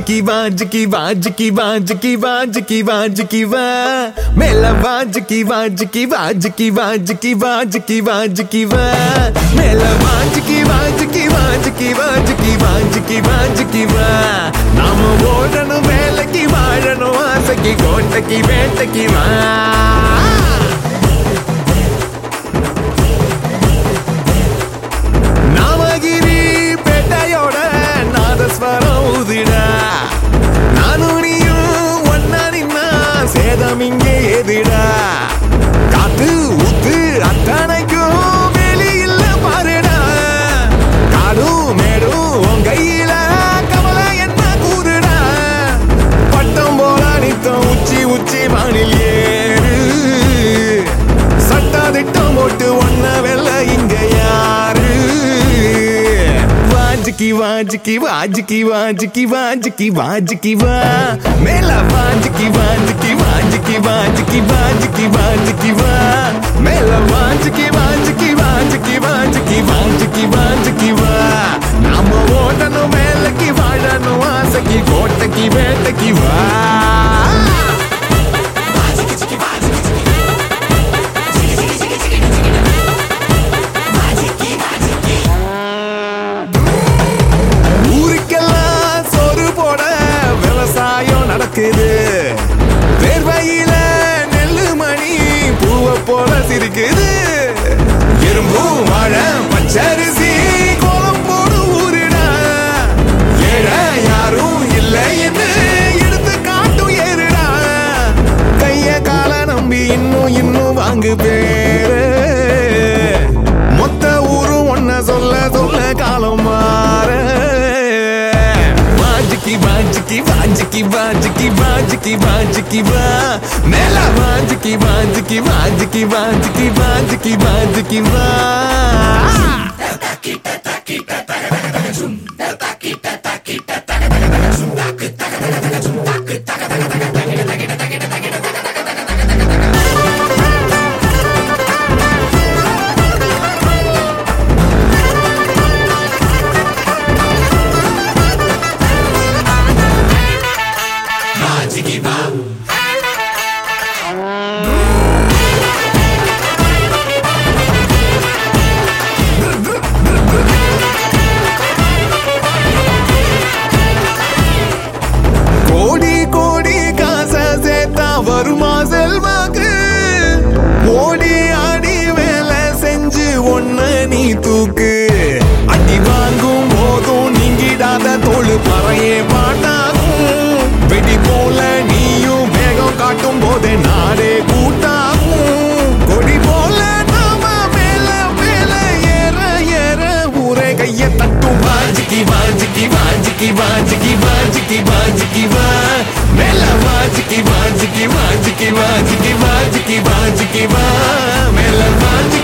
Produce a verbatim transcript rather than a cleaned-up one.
வாஜ்கி வாஜ்கி வாஜ்கி வாஜ்கி வாஜ்கி வாஜ்கி வா மேல வாஜ்கி வாஜ்கி வாஜ்கி வாஜ்கி வாஜ்கி வாஜ்கி வா மேல வாஜ்கி வாஜ்கி வாஜ்கி வாஜ்கி வாஜ்கி வாஜ்கி வா நாம ஓடணும் வேலைக்கு வாழணும் ஆசைக்கு கோட்டைக்கு வேட்டைக்கு வா நாமகிரி பேட்டையோட நாதஸ்வரம் ஊதிடா நானும் நீயும் ஒன்னா நின்னா சேதம் இங்கே ஏதிடா காத்து ஊத்து அத்தனைக்கும் வெளியில பாருடா காடும் மேடும் உன் கையில கவலை என்ன கூறுடா பட்டம் போல நித்தம் உச்சி உச்சி வானில் ஏறு சட்டா திட்டம் போட்டு ஒன்ன வெல்ல இங்க யாரு வாஜ்கி வாஜ்கி வாஜ்கி வாஜ்கி வாஜ்கி வாஜ்கி வா மேல வாஜ்கி வாஜ்கி வாஜ்கி வாஜ்கி வாஜ்கி வாஜ்கி வா மேல வாஜ்கி வாஜ்கி வாஜ்கி வாஜ்கி வாஜ்கி வாஜ்கி வா நாம ஓடணும் வேலைக்கு வாழணும் ஆசைக்கு கோட்டைக்கு வேட்டைக்கு வா வேர்வையில நெல்லு மணி பூவை போல சிரிக்குது எறும்பும் வாழ பச்சரிசி கோலம் போடு ஊருடா ஏழ யாரும் இல்லை என்று எடுத்து காட்டும் ஏறுடா கைய கால நம்பி இன்னும் இன்னும் வாங்கு பேரு மொத்த ஊரும் ஒன்ன சொல்ல சொல்ல காலம் மாற வாஜ்கி வாஜ்கி வாஜ்கி வாஜ்கி வாஜ்கி வா மேல வாஜ்கி வாஜ்கி வாஜ்கி வாஜ்கி வாஜ்கி வாஜ்கி வா வருமா செல்வாக்கு ஓடி ஆடி வேலை செஞ்சு ஒன்ன நீ தூக்கு அடி வாங்கும் போதும் நீங்கிடாத தோளு பறையே பாட்டாகும் வெடி போல நீயும் வேகம் காட்டும் போதே நாடே கூட்டாகும் கொடி போல நாம மேல மேல ஏற ஏற ஊரே கைய தட்டும் வாஜ்கி வாஜ்கி வாஜ்கி வாஜ்கி வாஜ்கி வாஜ்கி வா மேல வாஜ்கி வாஜ்கி வாஜ்கி வாஜ்கி வாஜ்கி வாஜ்கி வா மேல வாஜ்கி